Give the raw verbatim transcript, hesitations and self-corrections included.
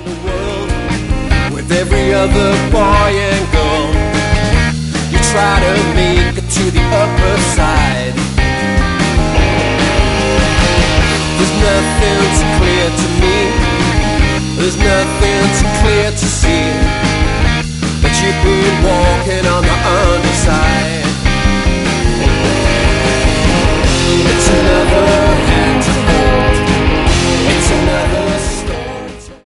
the world with every other boy and girl. You try to make it to the upper side. There's nothing too clear to me. There's nothing too clear to see, but you've been walking on the underside.